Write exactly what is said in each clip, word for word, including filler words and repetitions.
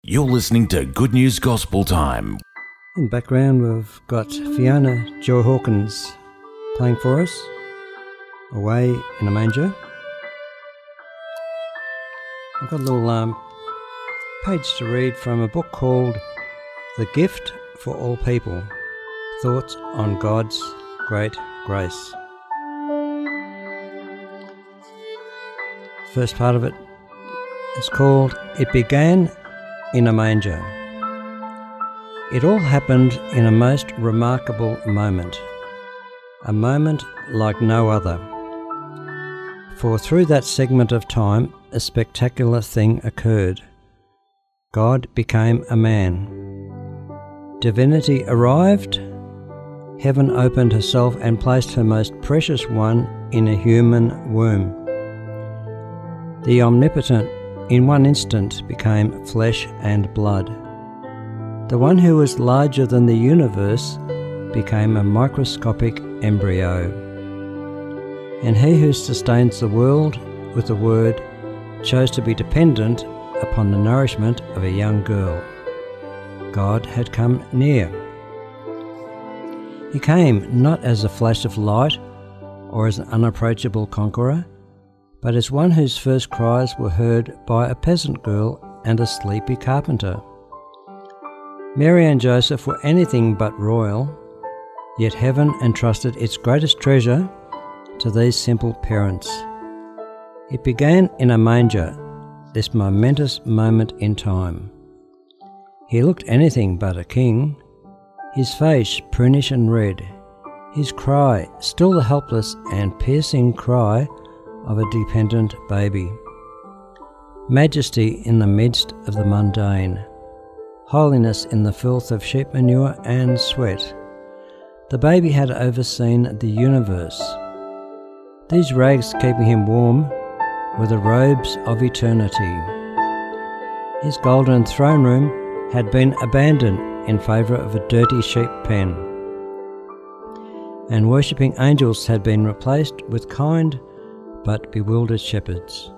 You're listening to Good News Gospel Time. In the background, we've got Fiona Joy Hawkins playing for us, Away in a Manger. I've got a little um, page to read from a book called The Gift for All People, Thoughts on God's Great Grace. First part of it is called It Began in a Manger. It all happened in a most remarkable moment, a moment like no other. For through that segment of time, a spectacular thing occurred. God became a man. Divinity arrived. Heaven opened herself and placed her most precious one in a human womb. The Omnipotent in one instant became flesh and blood. The one who was larger than the universe became a microscopic embryo. And he who sustains the world with the word chose to be dependent upon the nourishment of a young girl. God had come near. He came not as a flash of light or as an unapproachable conqueror, but as one whose first cries were heard by a peasant girl and a sleepy carpenter. Mary and Joseph were anything but royal, yet heaven entrusted its greatest treasure to these simple parents. It began in a manger, this momentous moment in time. He looked anything but a king, his face prunish and red, his cry still the helpless and piercing cry of a dependent baby. Majesty in the midst of the mundane, holiness in the filth of sheep manure and sweat. The baby had overseen the universe. These rags keeping him warm were the robes of eternity. His golden throne room had been abandoned in favour of a dirty sheep pen, and worshipping angels had been replaced with kind but bewildered shepherds.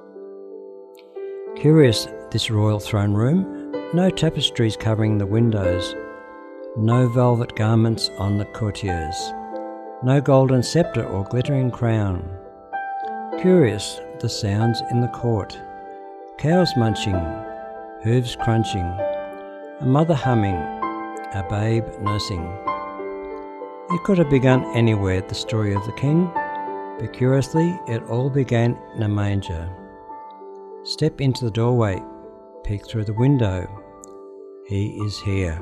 Curious, this royal throne room, no tapestries covering the windows, no velvet garments on the courtiers, no golden sceptre or glittering crown. Curious, the sounds in the court, cows munching, hooves crunching, a mother humming, a babe nursing. It could have begun anywhere, the story of the king, but curiously it all began in a manger. Step into the doorway, peek through the window. He is here.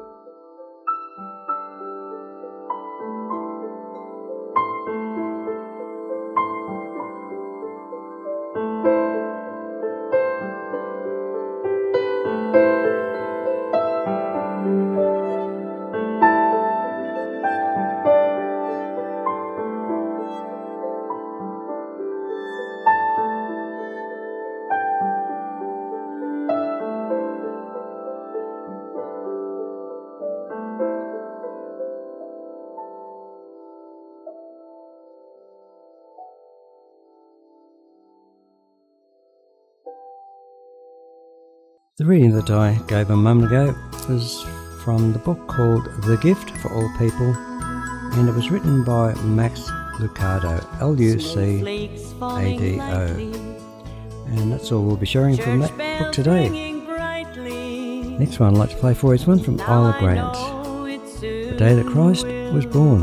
The reading that I gave a moment ago was from the book called The Gift for All People, and it was written by Max Lucado, L U C A D O. And that's all we'll be sharing from that book today. Next one I'd like to play for is one from Isla Grant, The Day That Christ Was Born.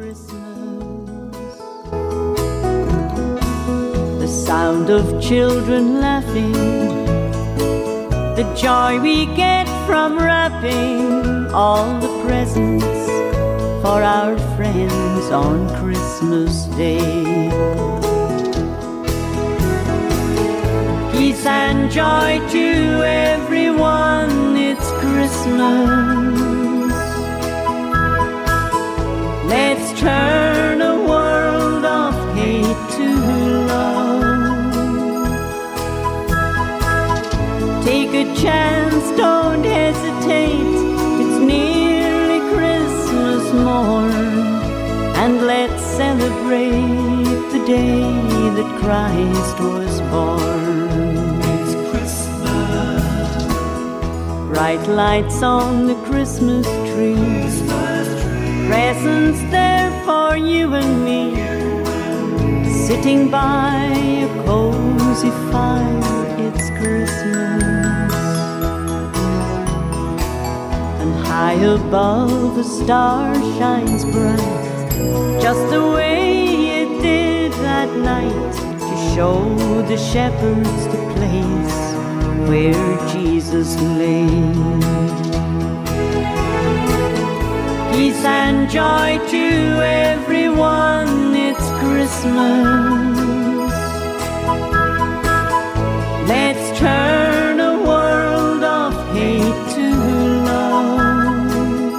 The sound of children laughing, the joy we get from wrapping all the presents for our friends on Christmas Day. Peace and joy to everyone, it's Christmas. Let's turn a world of hate to love. Take a chance, don't hesitate, it's nearly Christmas morn, and let's celebrate the day that Christ was born. It's Christmas, bright lights on the Christmas tree, presents there for you and me, sitting by a cozy fire, it's Christmas. And high above a star shines bright, just the way it did that night, to show the shepherds the place where Jesus lay. Peace and joy to everyone, it's Christmas. Let's turn a world of hate to love.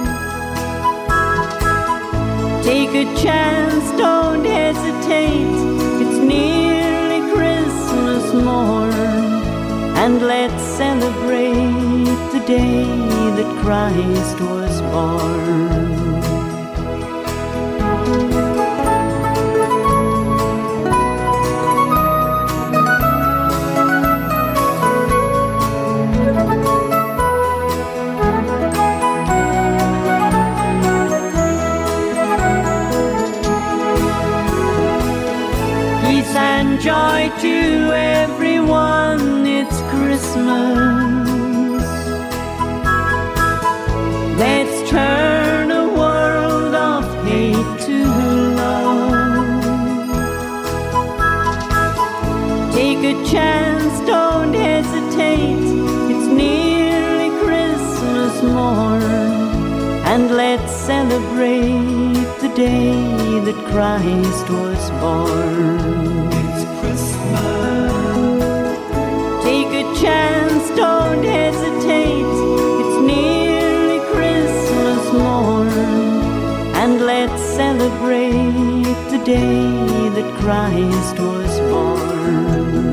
Take a chance, don't hesitate, it's nearly Christmas morn, and let's celebrate the day that Christ was born. Peace and joy to everyone, it's Christmas. Let's turn a world of hate to love. Take a chance, don't hesitate, it's nearly Christmas morn, and let's celebrate the day that Christ was born. It's Christmas. Take a chance, don't hesitate, it's nearly Christmas morn, and let's celebrate the day that Christ was born.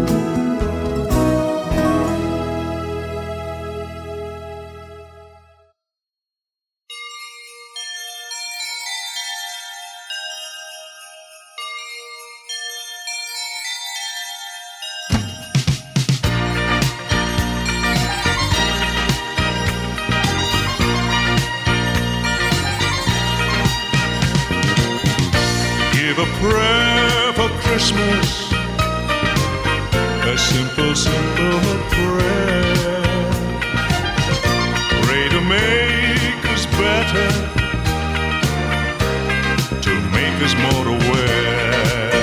Give a prayer for Christmas, a simple, simple prayer. Pray to make us better, to make us more aware.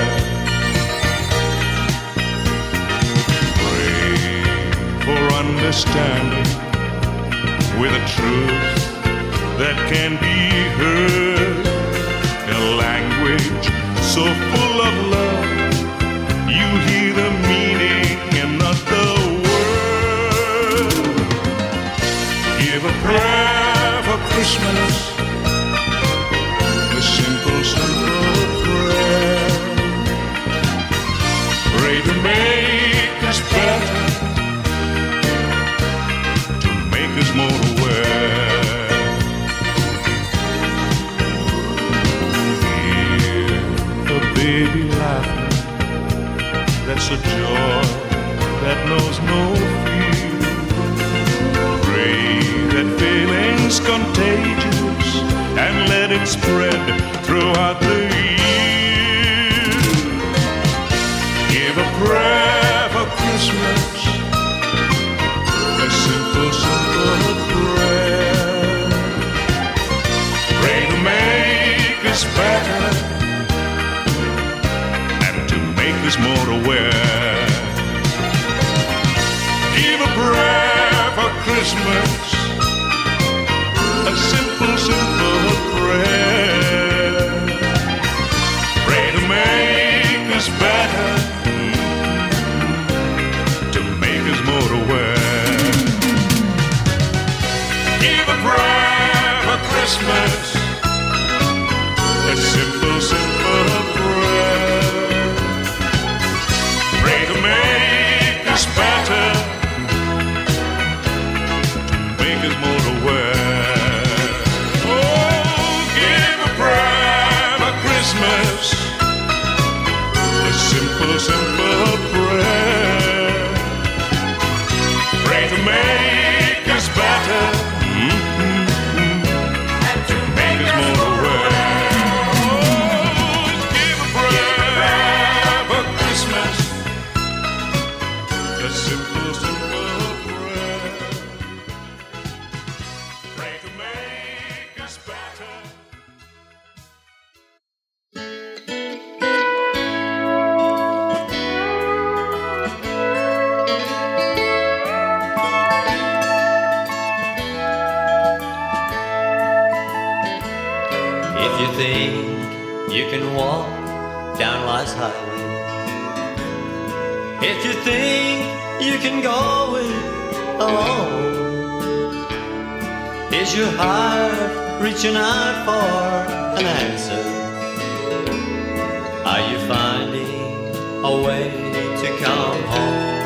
Pray for understanding with a truth that can be heard, a language so full of love, you hear the meaning and not the word. Give a prayer for Christmas, a simple, simple prayer. Pray to make us better, to make us more aware. Baby laughing, that's a joy that knows no fear. Pray that feeling's contagious and let it spread throughout the year. Give a prayer for Christmas, a simple, simple prayer. Pray to make us better, is more aware. Give a prayer for Christmas, a simple, simple prayer. Pray to make us better, to make us more aware. Give a prayer for Christmas, a simple, simple prayer. Pray to make us better, to make us more aware. Oh, give a prayer for Christmas, a simple, simple prayer. Pray to make us better, simple, simple prayer. Pray to make us better. If you think you can walk down life's highway, if you think you can go it alone, is your heart reaching out for an answer? Are you finding a way to come home?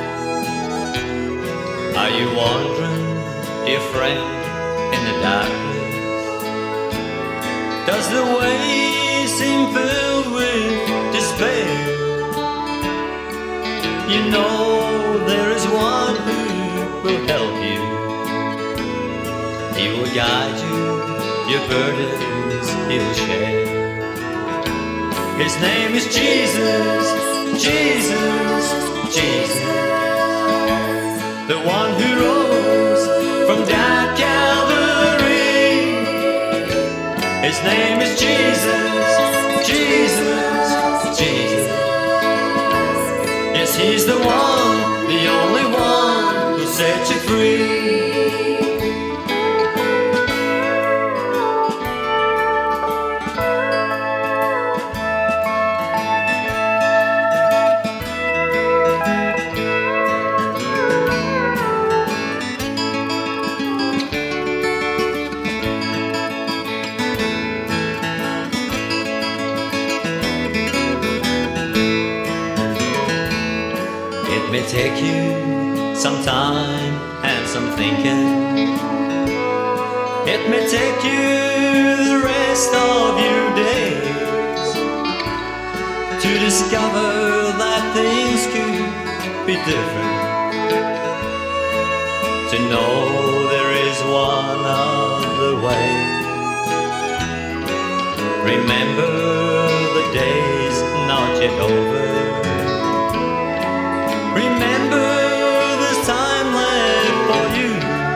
Are you wandering, dear friend, in the darkness? Does the way seem filled with despair? You know there is one who will help you. He will guide you, your burdens he'll share. His name is Jesus, Jesus, Jesus, the one who rose from that Calvary. His name is Jesus, Jesus, Jesus. Yes, he's the one, the only one who'll set you free. It may take you some time and some thinking. It may take you the rest of your days to discover that things could be different, to know there is one other way. Remember the days not yet over. Remember there's time left for you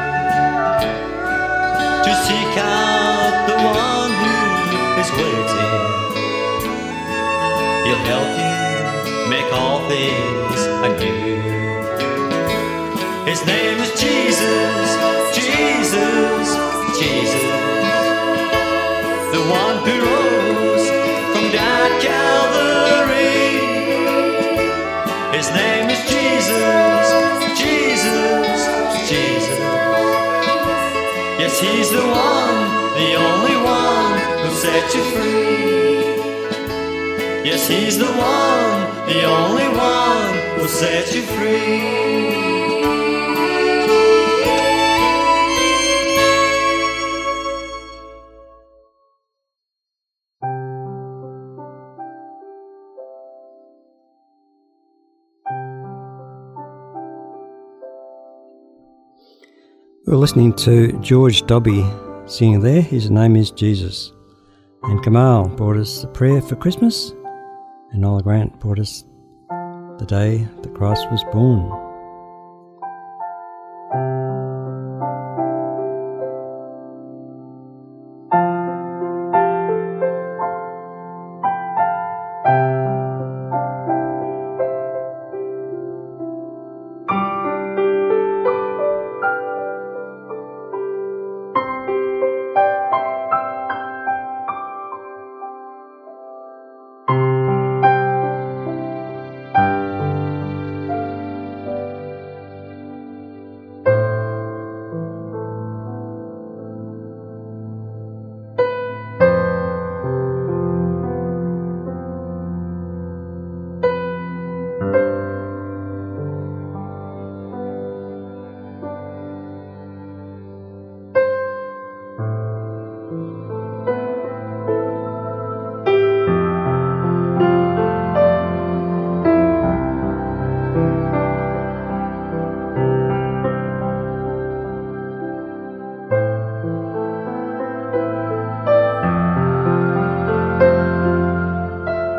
to seek out the one who is waiting. He'll help you make all things anew. His name is Jesus, Jesus, Jesus, the one who rose from that Calvary. His name is Jesus, Jesus, Jesus. Yes, he's the one, the only one who'll set you free. Yes, he's the one, the only one who'll set you free. We're listening to George Dobby singing there. His name is Jesus. And Kamal brought us the prayer for Christmas. And Nola Grant brought us the day that Christ was born.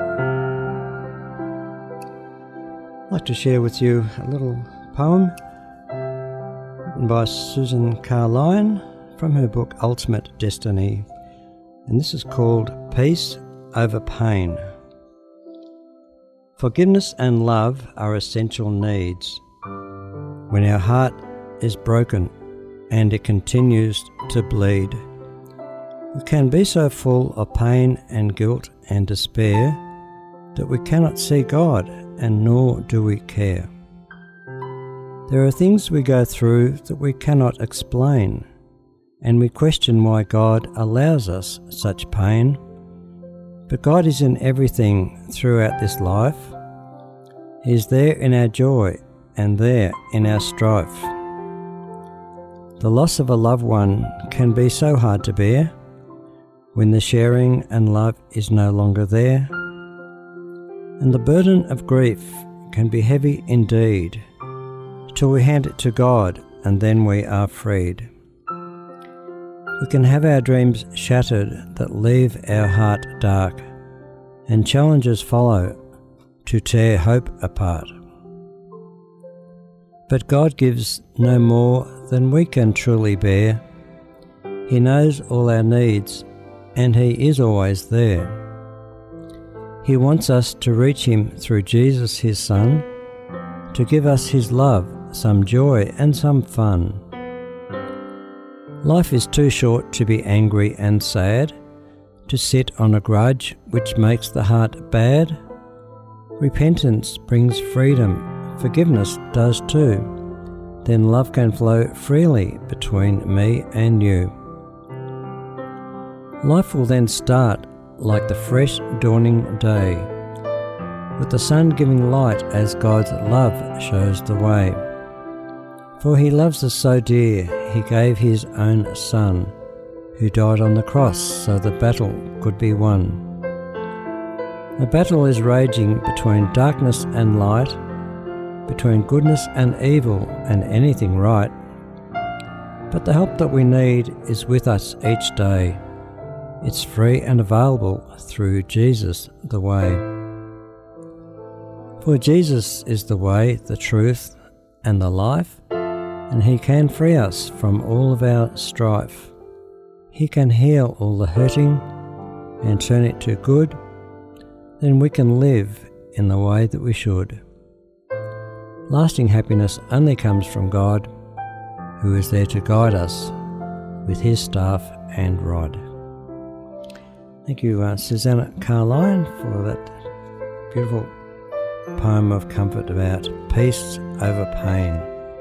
I'd like to share with you a little poem written by Susan Carline from her book Ultimate Destiny, and this is called Peace Over Pain. Forgiveness and love are essential needs. When our heart is broken and it continues to bleed, we can be so full of pain and guilt and despair that we cannot see God, and nor do we care. There are things we go through that we cannot explain, and we question why God allows us such pain. But God is in everything throughout this life. He is there in our joy and there in our strife. The loss of a loved one can be so hard to bear when the sharing and love is no longer there. And the burden of grief can be heavy indeed, till we hand it to God and then we are freed. We can have our dreams shattered that leave our heart dark, and challenges follow to tear hope apart. But God gives no more than we can truly bear. He knows all our needs, and He is always there. He wants us to reach Him through Jesus His Son, to give us His love, some joy and some fun. Life is too short to be angry and sad, to sit on a grudge which makes the heart bad. Repentance brings freedom, forgiveness does too. Then love can flow freely between me and you. Life will then start like the fresh dawning day, with the sun giving light as God's love shows the way. For He loves us so dear, He gave His own Son, who died on the cross so the battle could be won. The battle is raging between darkness and light, between goodness and evil and anything right. But the help that we need is with us each day. It's free and available through Jesus the way. For Jesus is the way, the truth, and the life, and He can free us from all of our strife. He can heal all the hurting and turn it to good. Then we can live in the way that we should. Lasting happiness only comes from God, who is there to guide us with His staff and rod. Thank you, uh, Susanna Carline, for that beautiful poem of comfort about peace over pain.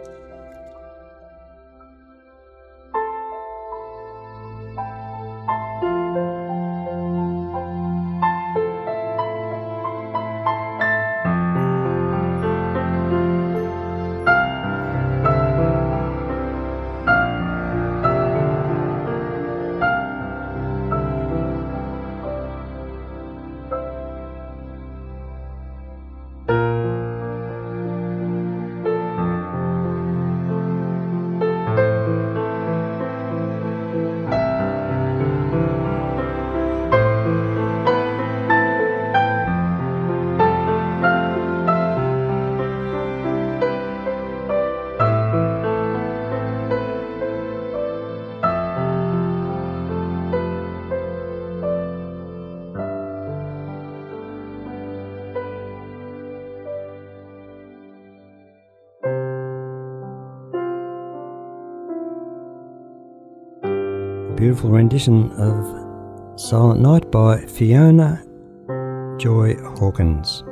Beautiful rendition of Silent Night by Fiona Joy Hawkins.